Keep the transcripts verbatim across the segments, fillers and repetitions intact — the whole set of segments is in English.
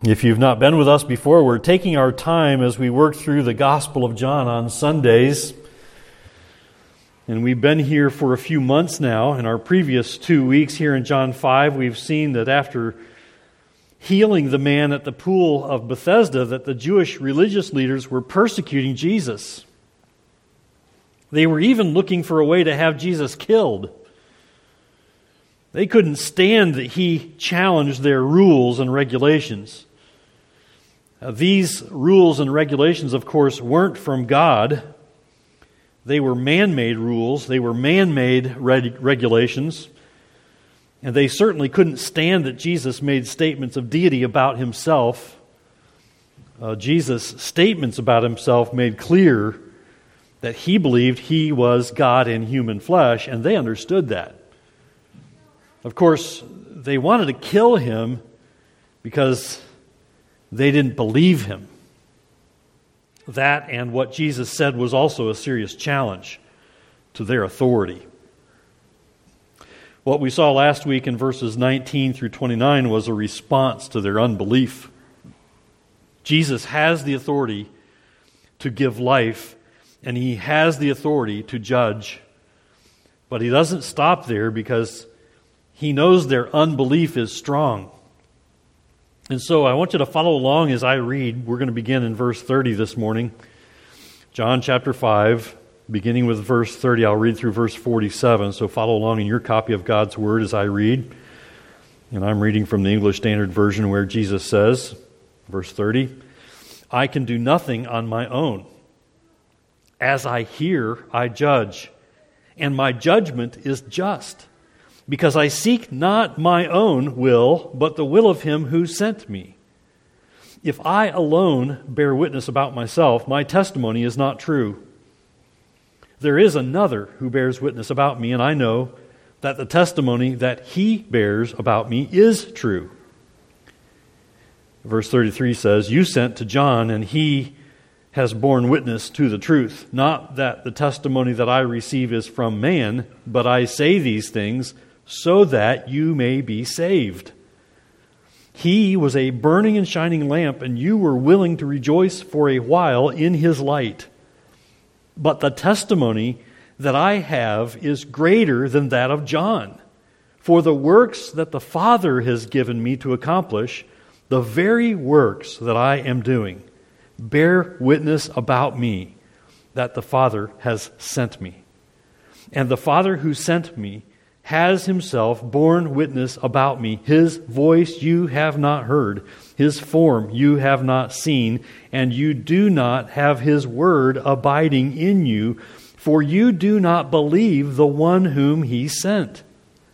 If you've not been with us before, we're taking our time as we work through the Gospel of John on Sundays. And we've been here for a few months now. In our previous two weeks here in John five, we've seen that after healing the man at the pool of Bethesda, that the Jewish religious leaders were persecuting Jesus. They were even looking for a way to have Jesus killed. They couldn't stand that he challenged their rules and regulations. Uh, these rules and regulations, of course, weren't from God. They were man-made rules. They were man-made reg- regulations. And they certainly couldn't stand that Jesus made statements of deity about himself. Uh, Jesus' statements about himself made clear that he believed he was God in human flesh, and they understood that. Of course, they wanted to kill him because they didn't believe him. That and what Jesus said was also a serious challenge to their authority. What we saw last week in verses nineteen through twenty-nine was a response to their unbelief. Jesus has the authority to give life, and he has the authority to judge. But he doesn't stop there because he knows their unbelief is strong. And so I want you to follow along as I read. We're going to begin in verse thirty this morning. John chapter five, beginning with verse thirty. I'll read through verse forty-seven, so follow along in your copy of God's Word as I read. And I'm reading from the English Standard Version where Jesus says, verse thirty, "I can do nothing on my own. As I hear, I judge, and my judgment is just. Because I seek not my own will, but the will of him who sent me. If I alone bear witness about myself, my testimony is not true. There is another who bears witness about me, and I know that the testimony that he bears about me is true." Verse thirty-three says, "You sent to John, and he has borne witness to the truth. Not that the testimony that I receive is from man, but I say these things so that you may be saved. He was a burning and shining lamp, and you were willing to rejoice for a while in his light. But the testimony that I have is greater than that of John. For the works that the Father has given me to accomplish, the very works that I am doing, bear witness about me that the Father has sent me. And the Father who sent me has himself borne witness about me. His voice you have not heard, his form you have not seen, and you do not have his word abiding in you, for you do not believe the one whom he sent."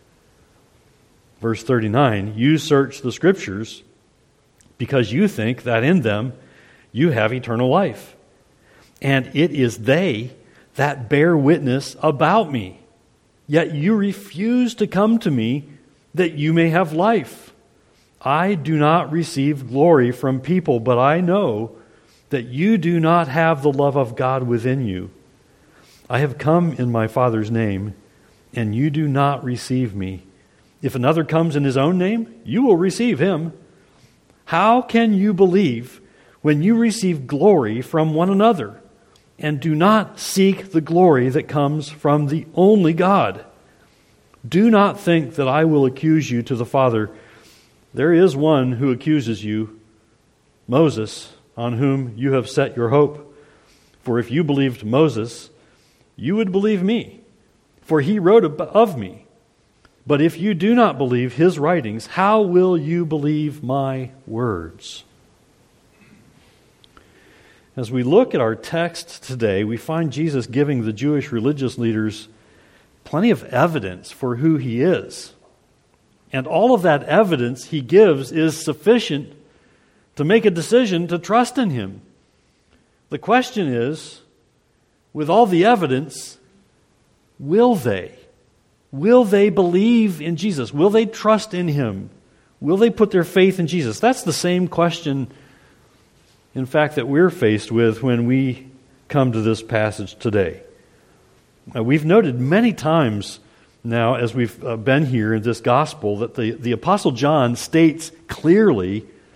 Verse thirty-nine, "You search the Scriptures because you think that in them you have eternal life. And it is they that bear witness about me. Yet you refuse to come to me that you may have life. I do not receive glory from people, but I know that you do not have the love of God within you. I have come in my Father's name, and you do not receive me. If another comes in his own name, you will receive him. How can you believe when you receive glory from one another, and do not seek the glory that comes from the only God? Do not think that I will accuse you to the Father. There is one who accuses you, Moses, on whom you have set your hope. For if you believed Moses, you would believe me, for he wrote of me. But if you do not believe his writings, how will you believe my words?" As we look at our text today, we find Jesus giving the Jewish religious leaders plenty of evidence for who he is. And all of that evidence he gives is sufficient to make a decision to trust in him. The question is, with all the evidence, will they? Will they believe in Jesus? Will they trust in him? Will they put their faith in Jesus? That's the same question, in fact, that we're faced with when we come to this passage today. Now, we've noted many times now, as we've uh, been here in this gospel, that the, the Apostle John states clearly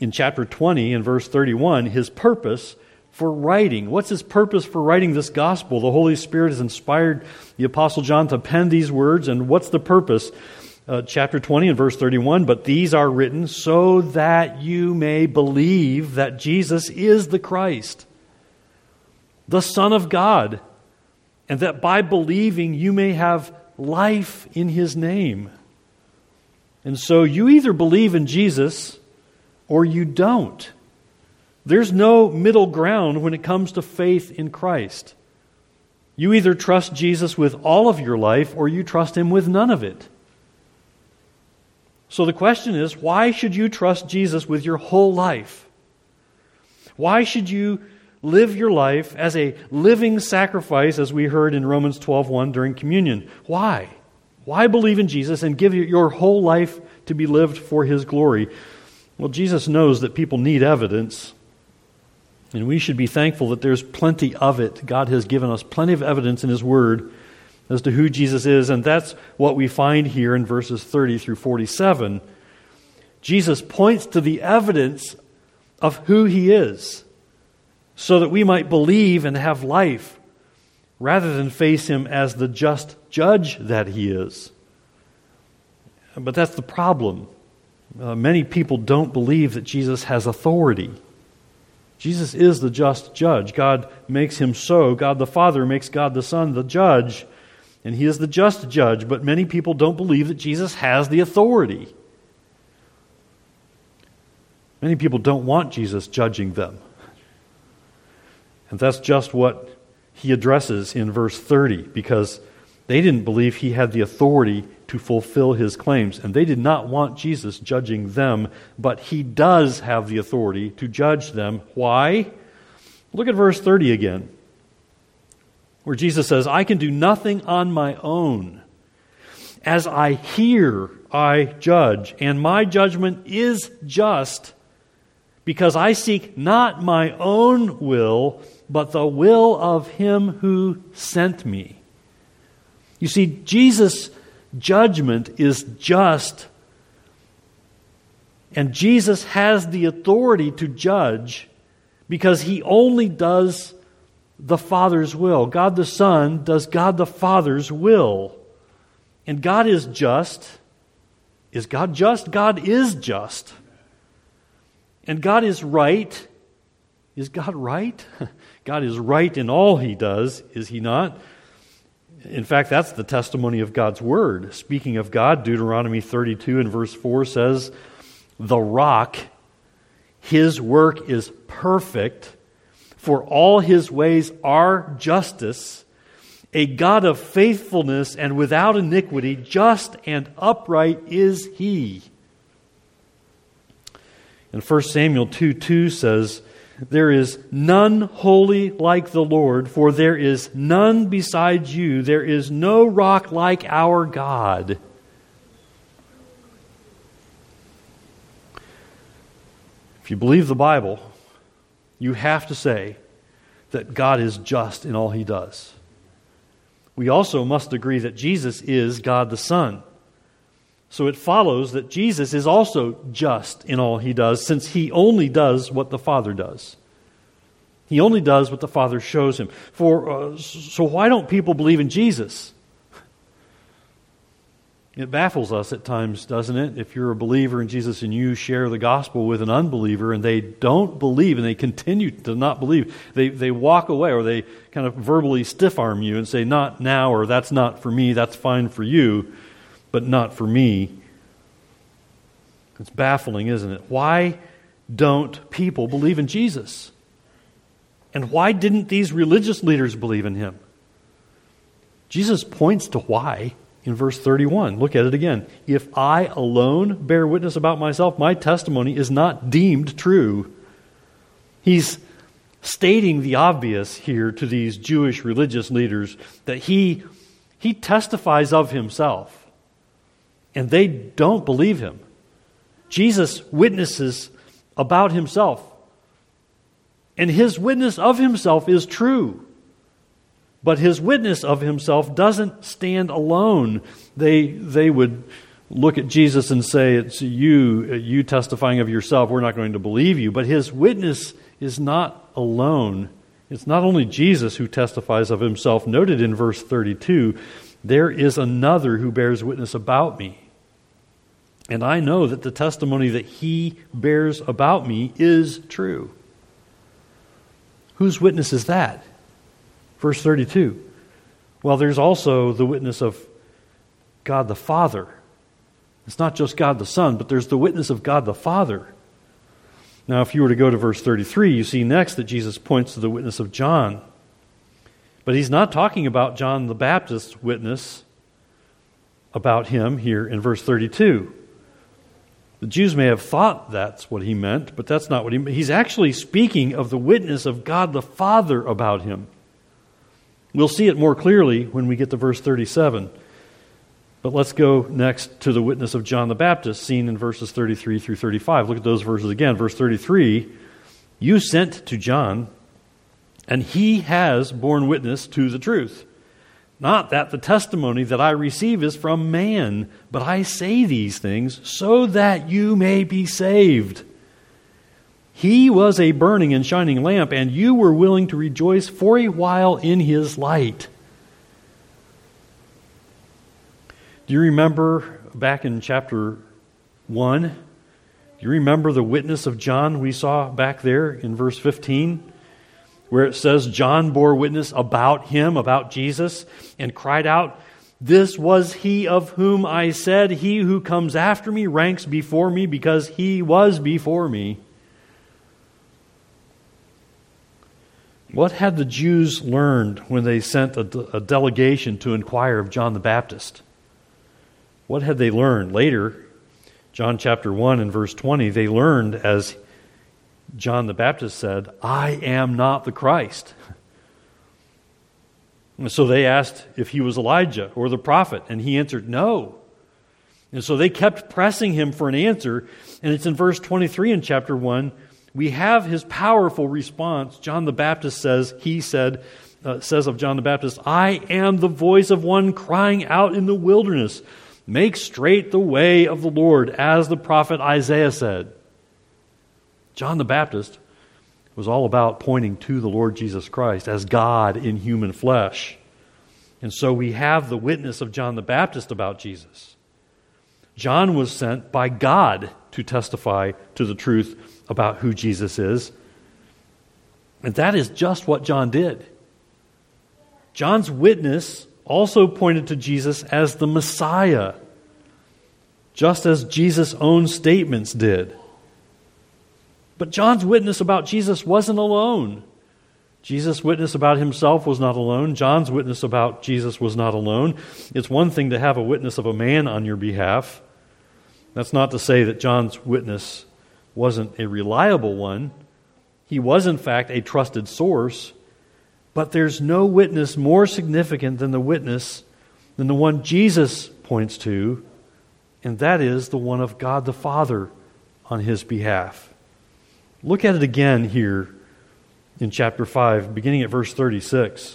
in chapter twenty and verse thirty-one his purpose for writing. What's his purpose for writing this gospel? The Holy Spirit has inspired the Apostle John to pen these words, and what's the purpose? Uh, chapter twenty and verse thirty-one, but these are written so that you may believe that Jesus is the Christ, the Son of God, and that by believing you may have life in His name. And so you either believe in Jesus or you don't. There's no middle ground when it comes to faith in Christ. You either trust Jesus with all of your life or you trust Him with none of it. So the question is, why should you trust Jesus with your whole life? Why should you live your life as a living sacrifice, as we heard in Romans twelve one during communion? Why? Why believe in Jesus and give your whole life to be lived for His glory? Well, Jesus knows that people need evidence, and we should be thankful that there's plenty of it. God has given us plenty of evidence in His Word as to who Jesus is, and that's what we find here in verses thirty through forty-seven. Jesus points to the evidence of who He is, so that we might believe and have life, rather than face Him as the just judge that He is. But that's the problem. Uh, many people don't believe that Jesus has authority. Jesus is the just judge. God makes Him so. God the Father makes God the Son the judge, and He is the just judge. But many people don't believe that Jesus has the authority. Many people don't want Jesus judging them. And that's just what He addresses in verse thirty, because they didn't believe He had the authority to fulfill His claims, and they did not want Jesus judging them, but He does have the authority to judge them. Why? Look at verse thirty again, where Jesus says, I can do nothing on my own. As I hear, I judge, and my judgment is just, because I seek not my own will, but the will of Him who sent me. You see, Jesus' judgment is just, and Jesus has the authority to judge because He only does the Father's will. God the Son does God the Father's will. And God is just. Is God just? God is just. And God is right. Is God right? God is right in all He does, is He not? In fact, that's the testimony of God's Word. Speaking of God, Deuteronomy thirty-two and verse four says, the rock, His work is perfect, for all His ways are justice, a God of faithfulness and without iniquity, just and upright is He. And First Samuel two two says, there is none holy like the Lord, for there is none besides you. There is no rock like our God. If you believe the Bible, you have to say that God is just in all He does. We also must agree that Jesus is God the Son. So it follows that Jesus is also just in all He does, since He only does what the Father does. He only does what the Father shows Him. For uh, so why don't people believe in Jesus? It baffles us at times, doesn't it? If you're a believer in Jesus and you share the gospel with an unbeliever and they don't believe and they continue to not believe, they, they walk away or they kind of verbally stiff-arm you and say, not now, or that's not for me, that's fine for you, but not for me. It's baffling, isn't it? Why don't people believe in Jesus? And why didn't these religious leaders believe in Him? Jesus points to why in verse thirty-one. Look at it again. If I alone bear witness about myself, my testimony is not deemed true. He's stating the obvious here to these Jewish religious leaders that he, he testifies of Himself. And they don't believe Him. Jesus witnesses about Himself. And His witness of Himself is true. But His witness of Himself doesn't stand alone. They, they would look at Jesus and say, it's you, you testifying of yourself, we're not going to believe you. But his witness is not alone. It's not only Jesus who testifies of himself. Noted in verse thirty-two, there is another who bears witness about me. And I know that the testimony that he bears about me is true. Whose witness is that? Verse thirty-two. Well, there's also the witness of God the Father. It's not just God the Son, but there's the witness of God the Father. Now, if you were to go to verse thirty-three, you see next that Jesus points to the witness of John. But he's not talking about John the Baptist's witness about him here in verse thirty-two. The Jews may have thought that's what he meant, but that's not what he meant. He's actually speaking of the witness of God the Father about him. We'll see it more clearly when we get to verse thirty-seven. But let's go next to the witness of John the Baptist, seen in verses thirty-three through thirty-five. Look at those verses again. Verse thirty-three, you sent to John, and he has borne witness to the truth. Not that the testimony that I receive is from man, but I say these things so that you may be saved. He was a burning and shining lamp, and you were willing to rejoice for a while in his light. Do you remember back in chapter one? Do you remember the witness of John we saw back there in verse fifteen? Where it says John bore witness about him, about Jesus, and cried out, this was he of whom I said, he who comes after me ranks before me because he was before me. What had the Jews learned when they sent a, de- a delegation to inquire of John the Baptist? What had they learned? Later, John chapter one and verse twenty, they learned, as John the Baptist said, I am not the Christ. And so they asked if he was Elijah or the prophet, and he answered no. And so they kept pressing him for an answer, and it's in verse twenty-three in chapter one, we have his powerful response. John the Baptist says, he said, uh, says of John the Baptist, I am the voice of one crying out in the wilderness, make straight the way of the Lord, as the prophet Isaiah said. John the Baptist was all about pointing to the Lord Jesus Christ as God in human flesh. And so we have the witness of John the Baptist about Jesus. John was sent by God to testify to the truth about who Jesus is. And that is just what John did. John's witness also pointed to Jesus as the Messiah, just as Jesus' own statements did. But John's witness about Jesus wasn't alone. Jesus' witness about himself was not alone. John's witness about Jesus was not alone. It's one thing to have a witness of a man on your behalf. That's not to say that John's witness wasn't a reliable one. He was, in fact, a trusted source. But there's no witness more significant than the witness, than the one Jesus points to, and that is the one of God the Father on his behalf. Look at it again here in chapter five, beginning at verse thirty-six.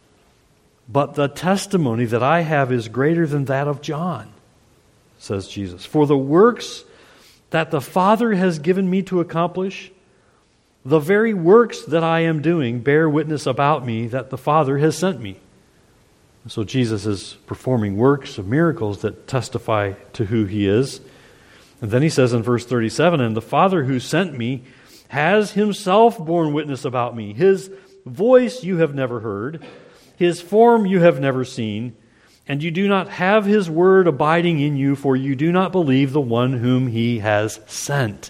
But the testimony that I have is greater than that of John, says Jesus. For the works that the Father has given me to accomplish, the very works that I am doing bear witness about me that the Father has sent me. So Jesus is performing works of miracles that testify to who he is. And then he says in verse thirty-seven, and the Father who sent me has himself borne witness about me. His voice you have never heard, his form you have never seen, and you do not have his word abiding in you, for you do not believe the one whom he has sent.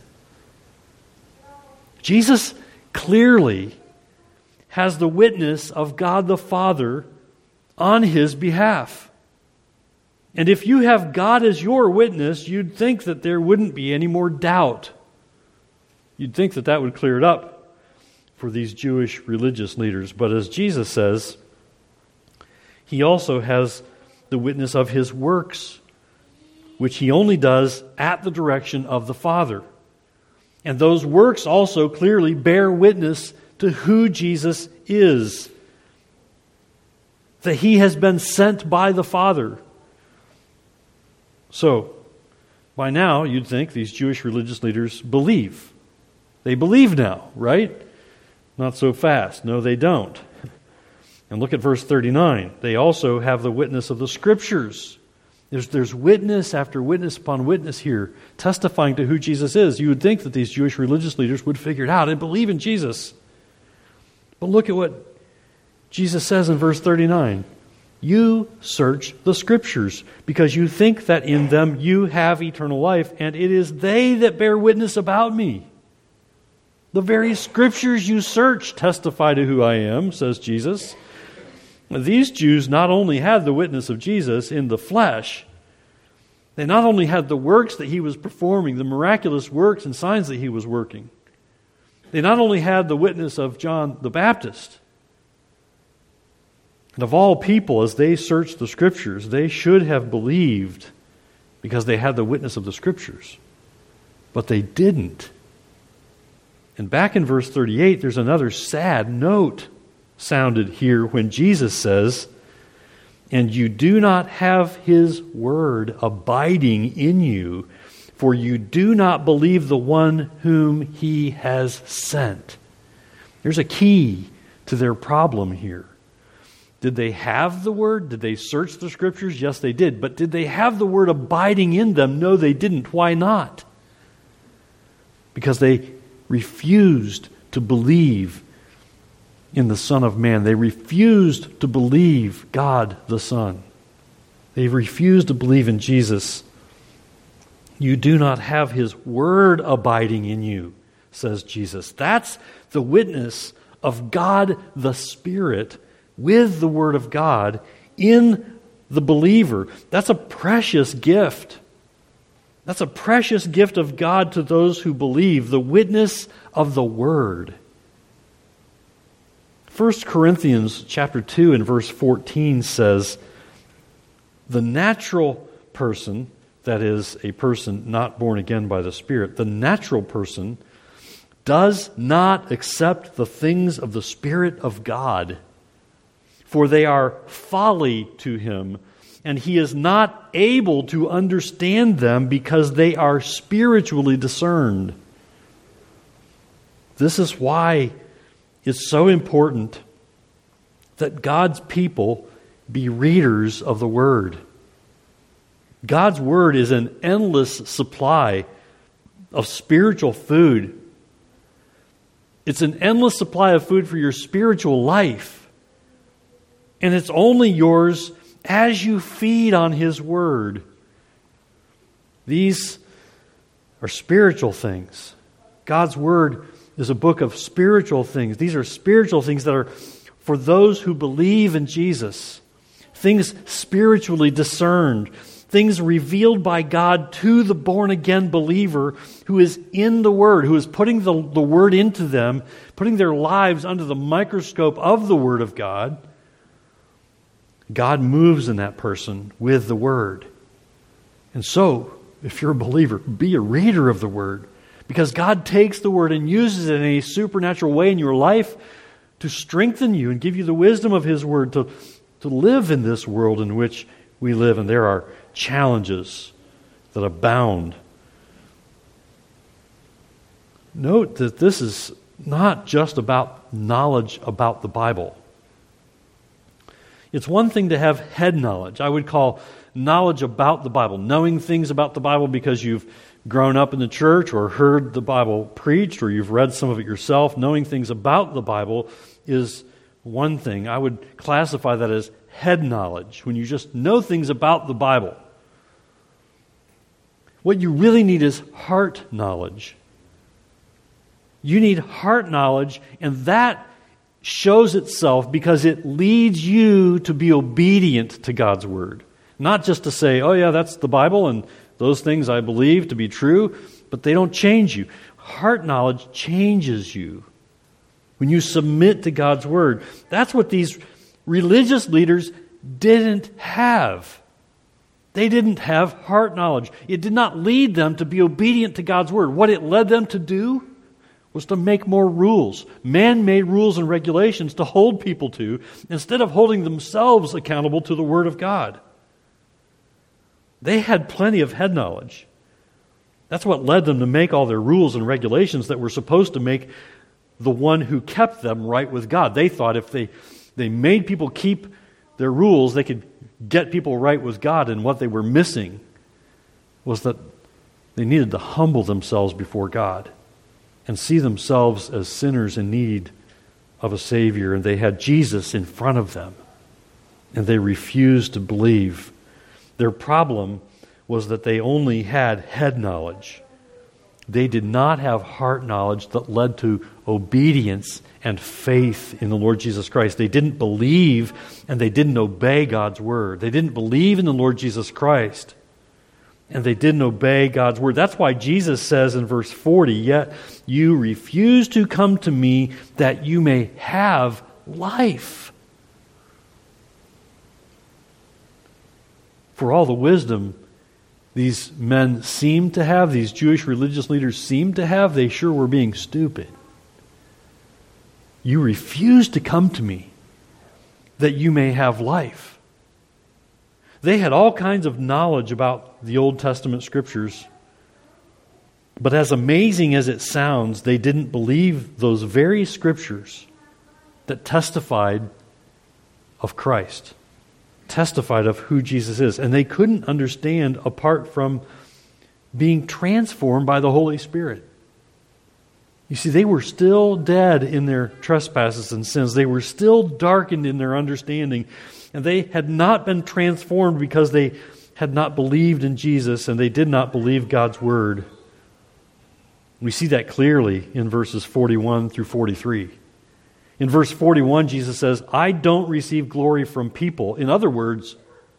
Jesus clearly has the witness of God the Father on his behalf. And if you have God as your witness, you'd think that there wouldn't be any more doubt. You'd think that that would clear it up for these Jewish religious leaders. But as Jesus says, he also has the witness of his works, which he only does at the direction of the Father. And those works also clearly bear witness to who Jesus is. That he has been sent by the Father. So, By now, you'd think these Jewish religious leaders believe. They believe now, right? Not so fast. No, they don't. And look at verse thirty-nine. They also have the witness of the Scriptures. There's, there's witness after witness upon witness here, testifying to who Jesus is. You would think that these Jewish religious leaders would figure it out and believe in Jesus. But look at what Jesus says in verse thirty-nine. You search the Scriptures, because you think that in them you have eternal life, and it is they that bear witness about me. The very Scriptures you search testify to who I am, says Jesus. These Jews not only had the witness of Jesus in the flesh, they not only had the works that he was performing, the miraculous works and signs that he was working, they not only had the witness of John the Baptist. And of all people, as they searched the Scriptures, they should have believed because they had the witness of the Scriptures. But they didn't. And back in verse thirty-eight, there's another sad note sounded here when Jesus says, and you do not have his word abiding in you, for you do not believe the one whom he has sent. There's a key to their problem here. Did they have the Word? Did they search the Scriptures? Yes, they did. But did they have the Word abiding in them? No, they didn't. Why not? Because they refused to believe in the Son of Man. They refused to believe God the Son. They refused to believe in Jesus. You do not have his Word abiding in you, says Jesus. That's the witness of God the Spirit with the Word of God in the believer. That's a precious gift. That's a precious gift of God to those who believe, the witness of the Word. First Corinthians chapter two and verse fourteen says, the natural person, that is, a person not born again by the Spirit, the natural person does not accept the things of the Spirit of God, for they are folly to him, and he is not able to understand them because they are spiritually discerned. This is why it's so important that God's people be readers of the Word. God's Word is an endless supply of spiritual food. It's an endless supply of food for your spiritual life. And it's only yours as you feed on His Word. These are spiritual things. God's Word is a book of spiritual things. These are spiritual things that are for those who believe in Jesus. Things spiritually discerned. Things revealed by God to the born-again believer who is in the Word, who is putting the, the Word into them, putting their lives under the microscope of the Word of God. God moves in that person with the Word. And so, if you're a believer, be a reader of the Word. Because God takes the Word and uses it in a supernatural way in your life to strengthen you and give you the wisdom of His Word to, to live in this world in which we live. And there are challenges that abound. Note that this is not just about knowledge about the Bible. It's one thing to have head knowledge. I would call knowledge about the Bible, knowing things about the Bible because you've grown up in the church or heard the Bible preached or you've read some of it yourself. Knowing things about the Bible is one thing. I would classify that as head knowledge, when you just know things about the Bible. What you really need is heart knowledge. You need heart knowledge, and that shows itself because it leads you to be obedient to God's Word. Not just to say, oh yeah, that's the Bible and those things I believe to be true, but they don't change you. Heart knowledge changes you when you submit to God's Word. That's what these religious leaders didn't have. They didn't have heart knowledge. It did not lead them to be obedient to God's Word. What it led them to do was to make more rules, man-made rules and regulations to hold people to, instead of holding themselves accountable to the Word of God. They had plenty of head knowledge, That's what led them to make all their rules and regulations that were supposed to make the one who kept them right with God. They thought if they, they made people keep their rules, they could get people right with God, and what they were missing was that they needed to humble themselves before God and see themselves as sinners in need of a Savior. And they had Jesus in front of them, and they refused to believe. Their problem was that they only had head knowledge. They did not have heart knowledge that led to obedience and faith in the Lord Jesus Christ. They didn't believe, and they didn't obey God's word. They didn't believe in the Lord Jesus Christ, and they didn't obey God's word. That's why Jesus says in verse forty, "Yet you refuse to come to me that you may have life." For all the wisdom these men seemed to have, these Jewish religious leaders seemed to have, they sure were being stupid. You refuse to come to me that you may have life. They had all kinds of knowledge about the Old Testament scriptures, but as amazing as it sounds, they didn't believe those very scriptures that testified of Christ, testified of who Jesus is. And they couldn't understand apart from being transformed by the Holy Spirit. You see, they were still dead in their trespasses and sins. They were still darkened in their understanding. And they had not been transformed because they had not believed in Jesus and they did not believe God's word. We see that clearly in verses forty-one through forty-three. In verse forty-one, Jesus says, "I don't receive glory from people." In other words,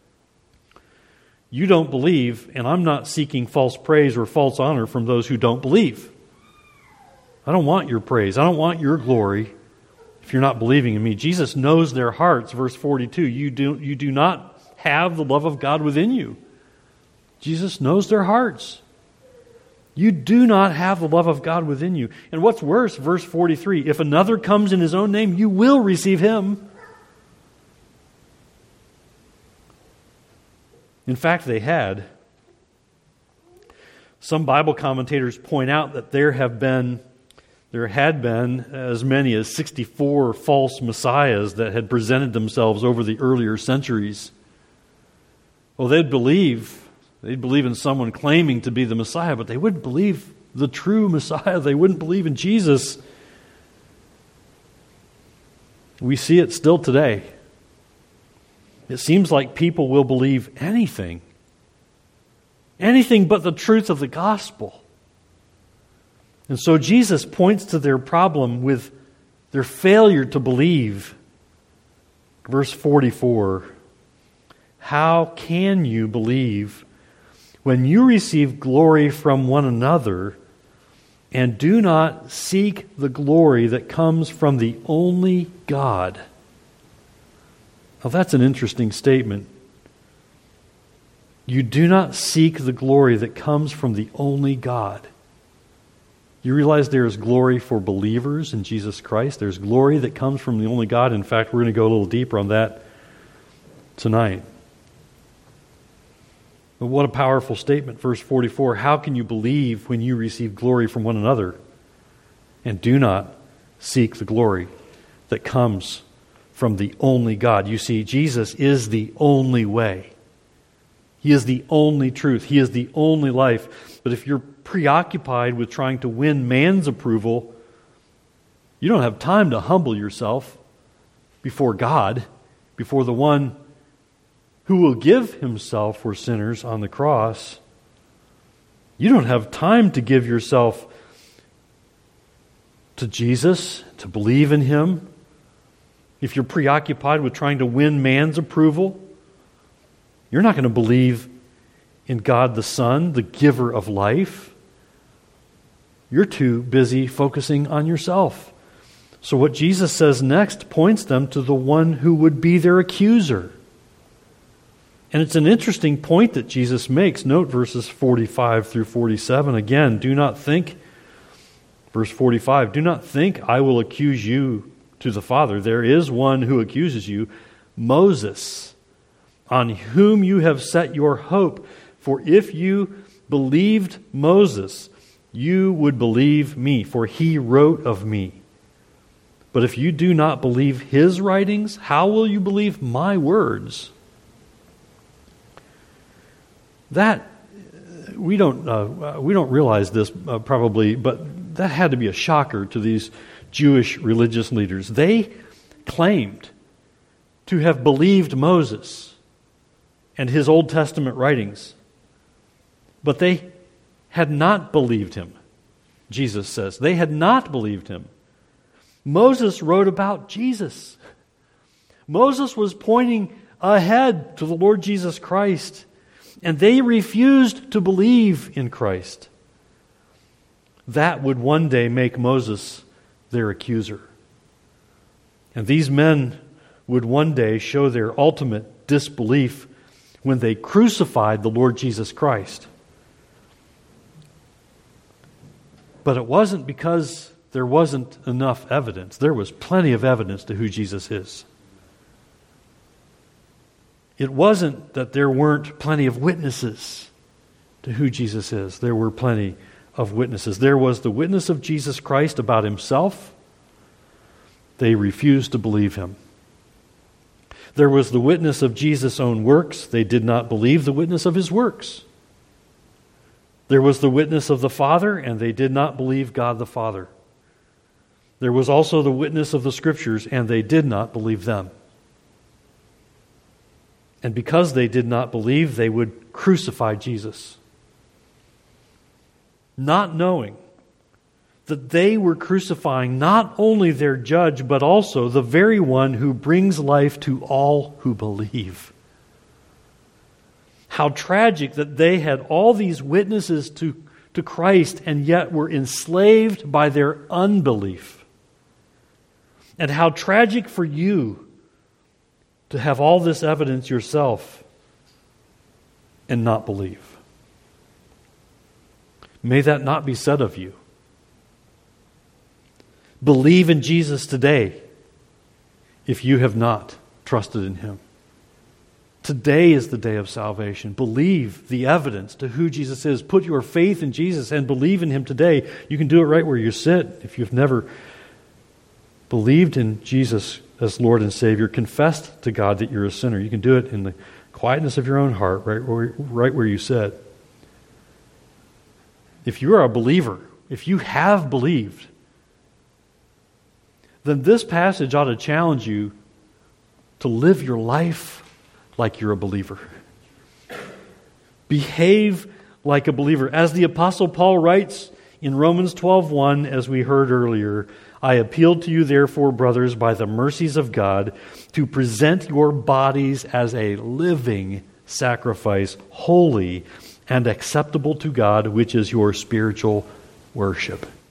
you don't believe, and I'm not seeking false praise or false honor from those who don't believe. I don't want your praise. I don't want your glory if you're not believing in me. Jesus knows their hearts. Verse forty-two, you do, you do not have the love of God within you. Jesus knows their hearts. You do not have the love of God within you. And what's worse, verse forty-three, if another comes in his own name, you will receive him. In fact, they had. Some Bible commentators point out that there have been, there had been as many as sixty-four false messiahs that had presented themselves over the earlier centuries. Well, they'd believe They'd believe in someone claiming to be the Messiah, but they wouldn't believe the true Messiah. They wouldn't believe in Jesus. We see it still today. It seems like people will believe anything. Anything but the truth of the gospel. And so Jesus points to their problem with their failure to believe. Verse forty-four, "How can you believe when you receive glory from one another and do not seek the glory that comes from the only God?" Now that's an interesting statement. You do not seek the glory that comes from the only God. You realize there is glory for believers in Jesus Christ. There's glory that comes from the only God. In fact, we're going to go a little deeper on that tonight. But what a powerful statement, verse forty-four. How can you believe when you receive glory from one another and do not seek the glory that comes from the only God? You see, Jesus is the only way. He is the only truth. He is the only life. But if you're preoccupied with trying to win man's approval, you don't have time to humble yourself before God, before the one who will give himself for sinners on the cross. You don't have time to give yourself to Jesus, to believe in him. If you're preoccupied with trying to win man's approval, you're not going to believe in God the Son, the giver of life. You're too busy focusing on yourself. So what Jesus says next points them to the one who would be their accuser. And it's an interesting point that Jesus makes. Note verses forty-five through forty-seven. Again, do not think, verse forty-five, do not think I will accuse you to the Father. There is one who accuses you, Moses, on whom you have set your hope. For if you believed Moses, you would believe me, for he wrote of me. But if you do not believe his writings, how will you believe my words? That, we don't, uh, we don't realize this uh, probably, but that had to be a shocker to these Jewish religious leaders. They claimed to have believed Moses and his Old Testament writings, but they had not believed him, Jesus says. They had not believed him. Moses wrote about Jesus. Moses was pointing ahead to the Lord Jesus Christ, and they refused to believe in Christ. That would one day make Moses their accuser. And these men would one day show their ultimate disbelief when they crucified the Lord Jesus Christ. But it wasn't because there wasn't enough evidence. There was plenty of evidence to who Jesus is. It wasn't that there weren't plenty of witnesses to who Jesus is. There were plenty of witnesses. There was the witness of Jesus Christ about himself. They refused to believe him. There was the witness of Jesus' own works. They did not believe the witness of his works. There was the witness of the Father, and they did not believe God the Father. There was also the witness of the Scriptures, and they did not believe them. And because they did not believe, they would crucify Jesus, not knowing that they were crucifying not only their judge, but also the very one who brings life to all who believe. How tragic that they had all these witnesses to, to Christ and yet were enslaved by their unbelief. And how tragic for you to have all this evidence yourself and not believe. May that not be said of you. Believe in Jesus today if you have not trusted in him. Today is the day of salvation. Believe the evidence to who Jesus is. Put your faith in Jesus and believe in him today. You can do it right where you sit. If you've never believed in Jesus as Lord and Savior, confessed to God that you're a sinner, you can do it in the quietness of your own heart, right where, right where you sit. If you are a believer, if you have believed, then this passage ought to challenge you to live your life like you're a believer. Behave like a believer. As the Apostle Paul writes in Romans twelve one, as we heard earlier, I appeal to you therefore, brothers, by the mercies of God, to present your bodies as a living sacrifice, holy and acceptable to God, which is your spiritual worship.